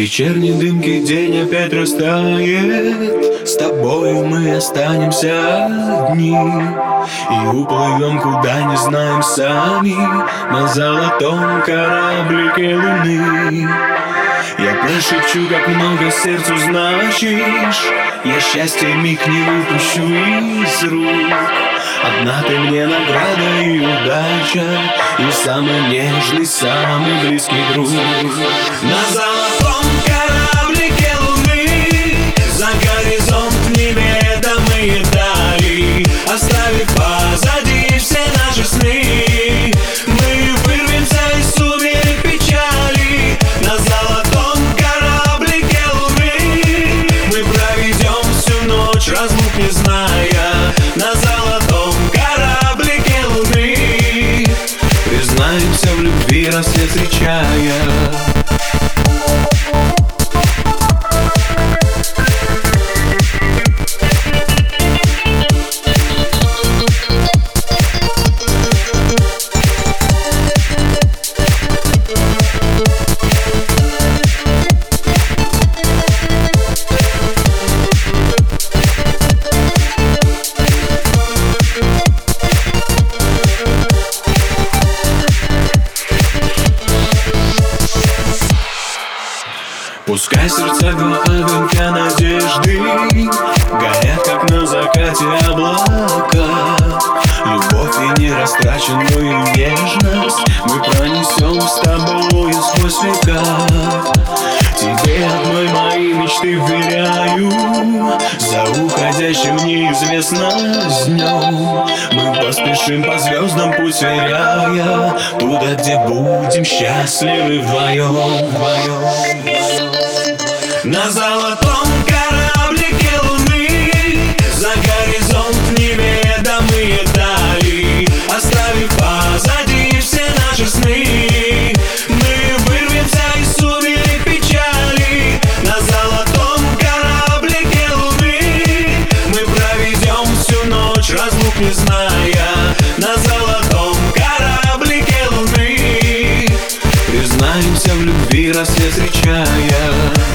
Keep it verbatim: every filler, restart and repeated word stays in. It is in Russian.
вечерней дымке день опять растает. С тобой мы останемся одни и уплывем куда не знаем сами, на золотом кораблике луны. Я прошепчу, как много сердцу значишь. Я счастье миг не выпущу из рук. Одна ты мне награда и удача, и самый нежный, самый близкий друг. На золотом кораблике луны, за горизонт неведомые дали, оставив позади все наши сны, мы вырвемся из сумерек печали. На золотом кораблике луны мы проведем всю ночь, разлук не зная. На золотом кораблике луны признаемся в любви, рассвет встречая. Пускай сердца два огонька надежды горят, как на закате облака. Любовь и нерастраченную нежность мы пронесем с тобою сквозь века. Тебе одной мои мечты вверяю, за уходящим неизвестно с днем. Мы поспешим по звездам, путь сверяя, туда, где будем счастливы вдвоем, вдвоем. На золотом кораблике луны, за горизонт неведомые дали, оставив позади все наши сны, мы вырвемся из сумерек печали. На золотом кораблике луны мы проведем всю ночь, разлук не зная. На золотом кораблике луны признаемся в любви, рассвет встречая.